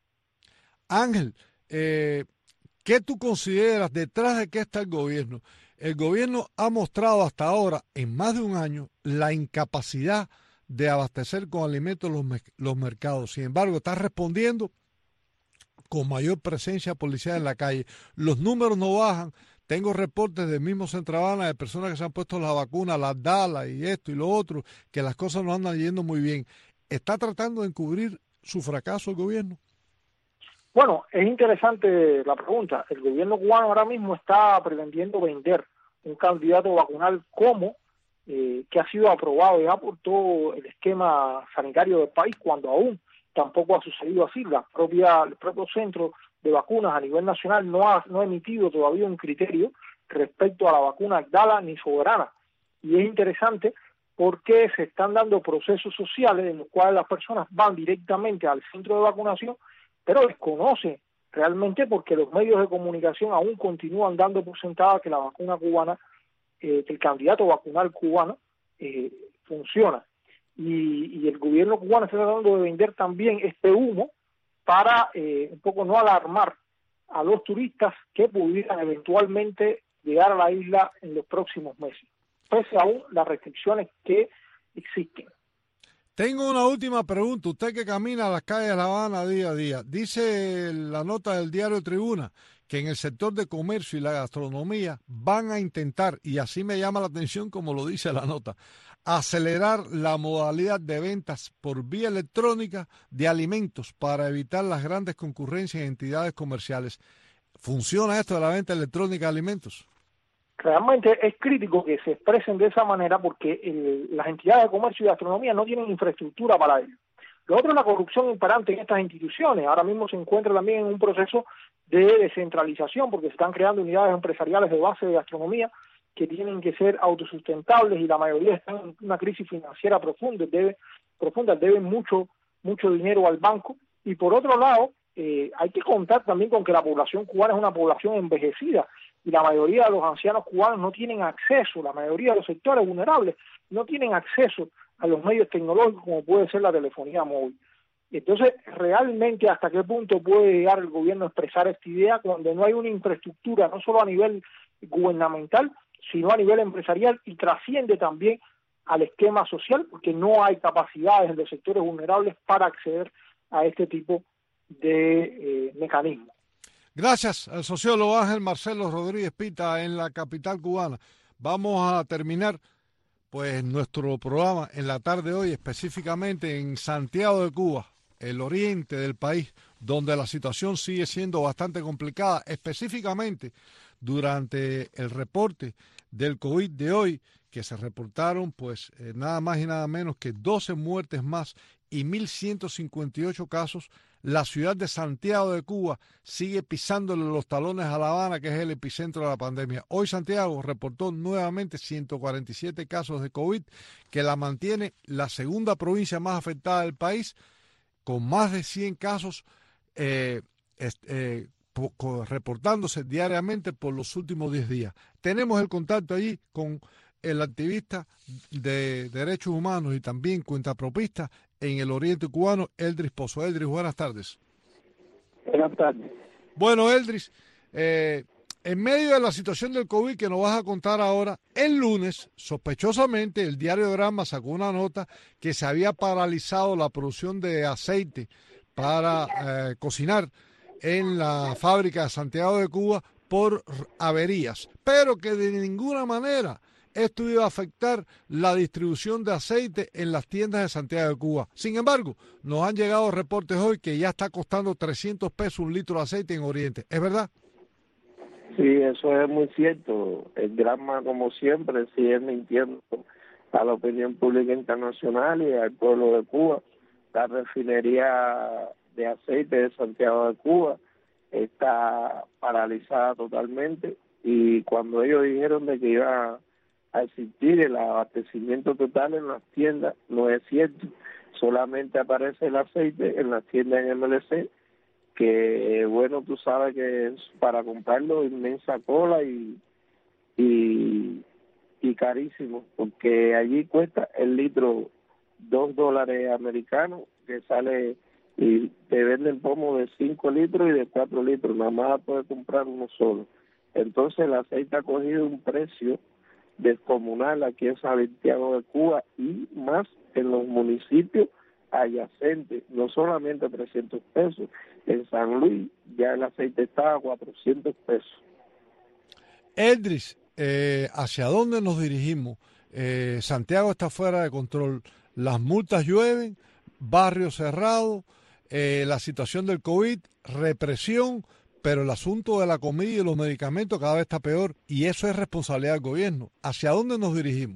Ángel, eh, ¿qué tú consideras detrás de qué está el gobierno? El gobierno ha mostrado hasta ahora, en más de un año, la incapacidad de abastecer con alimentos los, los mercados. Sin embargo, está respondiendo con mayor presencia policial en la calle. Los números no bajan. Tengo reportes del mismo Centro Habana de personas que se han puesto la vacuna, las Dala y esto y lo otro, que las cosas no andan yendo muy bien. ¿Está tratando de encubrir su fracaso el gobierno? Bueno, es interesante la pregunta. El gobierno cubano ahora mismo está pretendiendo vender un candidato vacunal como Eh, que ha sido aprobado ya por todo el esquema sanitario del país, cuando aún tampoco ha sucedido así. La propia, el propio centro de vacunas a nivel nacional no ha, no ha emitido todavía un criterio respecto a la vacuna Abdala ni Soberana. Y es interesante porque se están dando procesos sociales en los cuales las personas van directamente al centro de vacunación, pero desconocen realmente, porque los medios de comunicación aún continúan dando por sentada que la vacuna cubana, Eh, que el candidato vacunal cubano eh, funciona. Y, y el gobierno cubano está tratando de vender también este humo para eh, un poco no alarmar a los turistas que pudieran eventualmente llegar a la isla en los próximos meses, pese aún las restricciones que existen. Tengo una última pregunta. Usted que camina a las calles de La Habana día a día, dice la nota del diario Tribuna que en el sector de comercio y la gastronomía van a intentar, y así me llama la atención como lo dice la nota, acelerar la modalidad de ventas por vía electrónica de alimentos para evitar las grandes concurrencias en entidades comerciales. ¿Funciona esto de la venta electrónica de alimentos? Realmente es crítico que se expresen de esa manera porque el, las entidades de comercio y gastronomía no tienen infraestructura para ello. Lo otro es la corrupción imperante en estas instituciones. Ahora mismo se encuentra también en un proceso de descentralización porque se están creando unidades empresariales de base de gastronomía que tienen que ser autosustentables y la mayoría están en una crisis financiera profunda, debe, profunda, deben mucho, mucho dinero al banco. Y por otro lado, eh, hay que contar también con que la población cubana es una población envejecida y la mayoría de los ancianos cubanos no tienen acceso, la mayoría de los sectores vulnerables no tienen acceso a los medios tecnológicos como puede ser la telefonía móvil. Entonces, realmente, ¿hasta qué punto puede llegar el gobierno a expresar esta idea cuando no hay una infraestructura, no solo a nivel gubernamental, sino a nivel empresarial y trasciende también al esquema social, porque no hay capacidades en los sectores vulnerables para acceder a este tipo de eh, mecanismos? Gracias al sociólogo Ángel Marcelo Rodríguez Pita en la capital cubana. Vamos a terminar pues nuestro programa en la tarde de hoy, específicamente en Santiago de Cuba, el oriente del país, donde la situación sigue siendo bastante complicada, específicamente durante el reporte del COVID de hoy, que se reportaron pues eh, nada más y nada menos que doce muertes más y mil ciento cincuenta y ocho casos. La ciudad de Santiago de Cuba sigue pisándole los talones a La Habana, que es el epicentro de la pandemia. Hoy Santiago reportó nuevamente ciento cuarenta y siete casos de COVID, que la mantiene la segunda provincia más afectada del país, con más de cien casos eh, eh, reportándose diariamente por los últimos diez días. Tenemos el contacto allí con el activista de derechos humanos y también cuentapropista en el oriente cubano, Eldris Pozo. Eldris, buenas tardes. Buenas tardes. Bueno, Eldris, eh, en medio de la situación del COVID que nos vas a contar ahora, el lunes, sospechosamente, el diario Granma sacó una nota que se había paralizado la producción de aceite para eh, cocinar en la fábrica de Santiago de Cuba por averías, pero que de ninguna manera esto iba a afectar la distribución de aceite en las tiendas de Santiago de Cuba. Sin embargo, nos han llegado reportes hoy que ya está costando trescientos pesos un litro de aceite en Oriente. ¿Es verdad? Sí, eso es muy cierto. El Granma, como siempre, sigue mintiendo a la opinión pública internacional y al pueblo de Cuba. La refinería de aceite de Santiago de Cuba está paralizada totalmente y cuando ellos dijeron de que iba a existir el abastecimiento total en las tiendas, no es cierto. Solamente aparece el aceite en las tiendas en M L C, que bueno, tú sabes que es para comprarlo inmensa cola y y, y carísimo, porque allí cuesta el litro dos dólares americanos, que sale y te venden pomo de cinco litros y de cuatro litros, nada más puedes comprar uno solo. Entonces el aceite ha cogido un precio descomunal aquí en Santiago de Cuba y más en los municipios adyacentes, no solamente trescientos pesos, en San Luis ya el aceite está a cuatrocientos pesos. Eldris, eh, ¿hacia dónde nos dirigimos? Eh, Santiago está fuera de control, las multas llueven, barrios cerrados, eh, la situación del COVID, represión, pero el asunto de la comida y los medicamentos cada vez está peor y eso es responsabilidad del gobierno. ¿Hacia dónde nos dirigimos?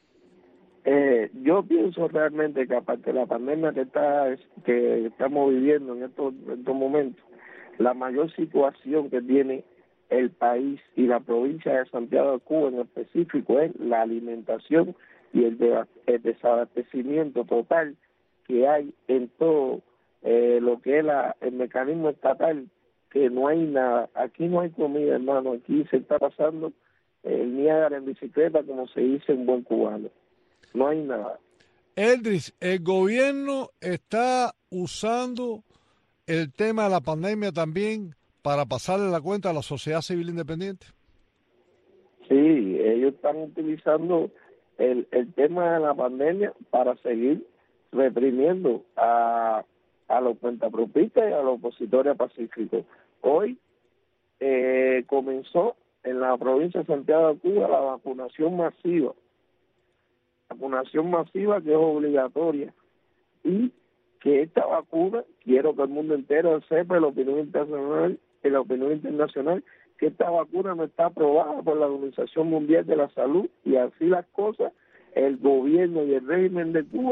Eh, yo pienso realmente que aparte de la pandemia que está que estamos viviendo en estos, en estos momentos, la mayor situación que tiene el país y la provincia de Santiago de Cuba en específico es la alimentación y el, de, el desabastecimiento total que hay en todo eh, lo que es la, el mecanismo estatal, que no hay nada, aquí no hay comida, hermano, aquí se está pasando el Niágara en bicicleta, como se dice en buen cubano, no hay nada. Eldris, ¿el gobierno está usando el tema de la pandemia también para pasarle la cuenta a la sociedad civil independiente? Sí, ellos están utilizando el, el tema de la pandemia para seguir reprimiendo a a los cuentapropistas y a los opositores pacíficos. Hoy eh, comenzó en la provincia de Santiago de Cuba la vacunación masiva, vacunación masiva que es obligatoria y que esta vacuna, quiero que el mundo entero sepa, la opinión internacional, y la opinión internacional, que esta vacuna no está aprobada por la Organización Mundial de la Salud y así las cosas, el gobierno y el régimen de Cuba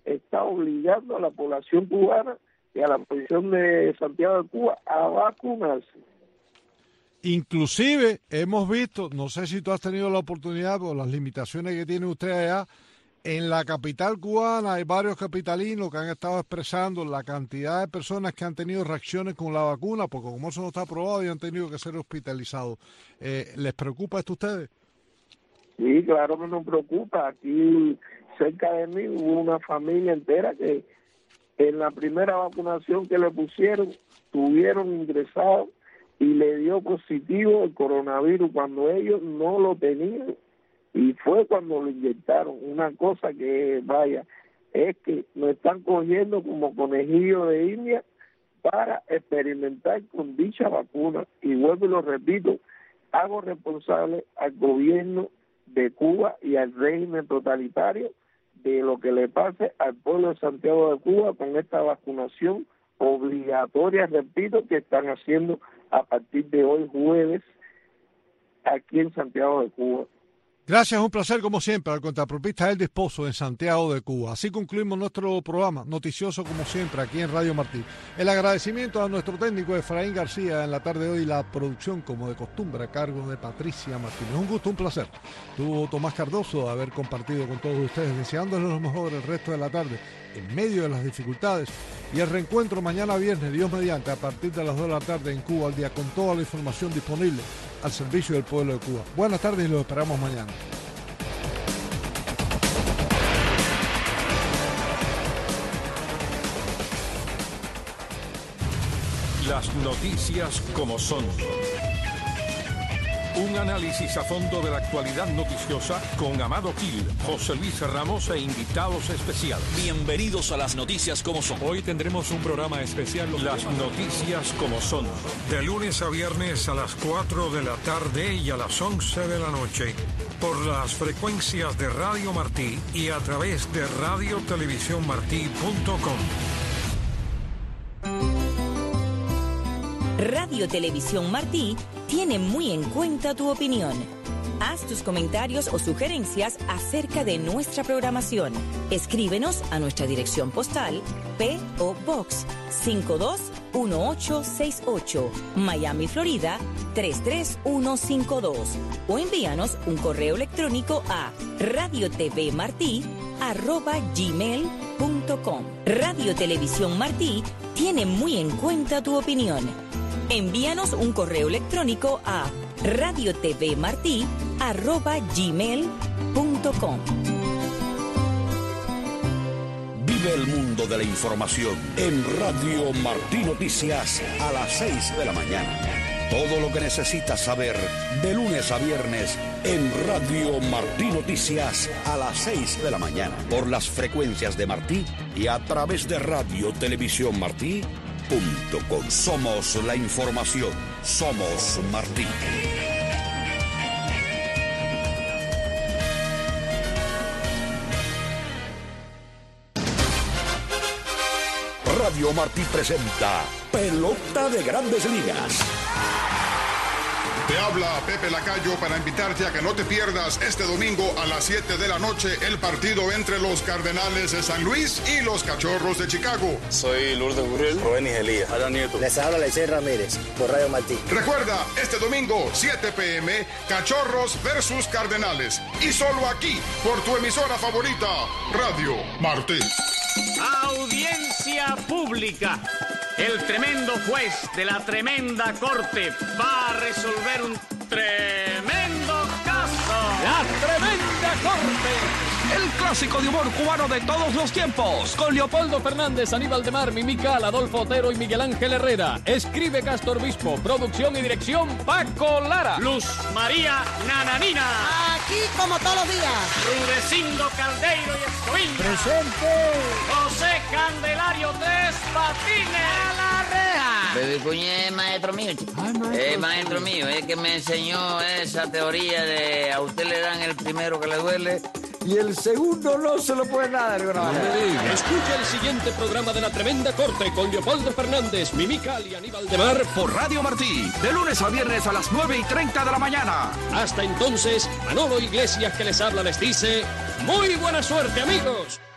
está obligando a la población cubana y a la población de Santiago de Cuba a vacunarse. Inclusive hemos visto, no sé si tú has tenido la oportunidad por las limitaciones que tiene usted allá, en la capital cubana hay varios capitalinos que han estado expresando la cantidad de personas que han tenido reacciones con la vacuna, porque como eso no está aprobado y han tenido que ser hospitalizados. Eh, ¿Les preocupa esto a ustedes? Sí, claro que nos preocupa. Aquí cerca de mí hubo una familia entera que en la primera vacunación que le pusieron tuvieron ingresados y le dio positivo el coronavirus cuando ellos no lo tenían, y fue cuando lo inyectaron. Una cosa que, vaya, es que nos están cogiendo como conejillo de India para experimentar con dicha vacuna, y vuelvo y lo repito, hago responsable al gobierno de Cuba y al régimen totalitario de lo que le pase al pueblo de Santiago de Cuba con esta vacunación obligatoria, repito, que están haciendo a partir de hoy jueves aquí en Santiago de Cuba. Gracias, un placer como siempre al contrapropista El Disposo en Santiago de Cuba. Así concluimos nuestro programa noticioso como siempre aquí en Radio Martí. El agradecimiento a nuestro técnico Efraín García en la tarde de hoy, la producción como de costumbre a cargo de Patricia Martínez. Un gusto, un placer. Tuvo Tomás Cardoso haber compartido con todos ustedes, deseándoles lo mejor el resto de la tarde en medio de las dificultades, y el reencuentro mañana viernes, Dios mediante, a partir de las dos de la tarde en Cuba al día, con toda la información disponible al servicio del pueblo de Cuba. Buenas tardes y los esperamos mañana. Las noticias como son. Un análisis a fondo de la actualidad noticiosa con Amado Gil, José Luis Ramos e invitados especiales. Bienvenidos a las noticias como son. Hoy tendremos un programa especial. Las noticias como son. De lunes a viernes a las cuatro de la tarde y a las once de la noche. Por las frecuencias de Radio Martí y a través de radio televisión martí punto com. Radio Televisión Martí tiene muy en cuenta tu opinión. Haz tus comentarios o sugerencias acerca de nuestra programación. Escríbenos a nuestra dirección postal P O Box cinco dos uno ocho seis ocho, Miami, Florida tres tres uno cinco dos, o envíanos un correo electrónico a radiotvmartí arroba gmail punto com. Radio Televisión Martí tiene muy en cuenta tu opinión. Envíanos un correo electrónico a radiotvmartí arroba gmail punto com. Vive el mundo de la información en Radio Martí Noticias a las seis de la mañana. Todo lo que necesitas saber de lunes a viernes en Radio Martí Noticias a las seis de la mañana. Por las frecuencias de Martí y a través de Radio Televisión Martí punto com. Somos la información. Somos Martí. Radio Martí presenta Pelota de Grandes Ligas. Te habla Pepe Lacayo para invitarte a que no te pierdas este domingo a las siete de la noche el partido entre los Cardenales de San Luis y los Cachorros de Chicago. Soy Lourdes Gurriel, Rubén Elías, Adán Nieto. Les habla Lecey Ramírez por Radio Martí. Recuerda, este domingo, siete p m, Cachorros versus Cardenales. Y solo aquí, por tu emisora favorita, Radio Martí. Audiencia pública. El tremendo juez de la tremenda corte va a resolver un tremendo caso. La Tremenda Corte. El clásico de humor cubano de todos los tiempos. Con Leopoldo Fernández, Aníbal de Mar, Mimical, Adolfo Otero y Miguel Ángel Herrera. Escribe Castor Obispo. Producción y dirección Paco Lara. Luz María Nananina. Aquí como todos los días. Rudecindo Caldeiro y Escoviña. Presente. José Candelario Tres Patines. A la reja. Bebé Cuñé es maestro mío, chico. Ay, maestro. Es maestro mío, es que me enseñó esa teoría de a usted le dan el primero que le duele y el segundo no se lo puede dar. No Escucha el siguiente programa de La Tremenda Corte con Leopoldo Fernández, Mimical y Aníbal de Mar por Radio Martí, de lunes a viernes a las nueve y treinta de la mañana. Hasta entonces, Manolo Iglesias que les habla les dice, muy buena suerte, amigos.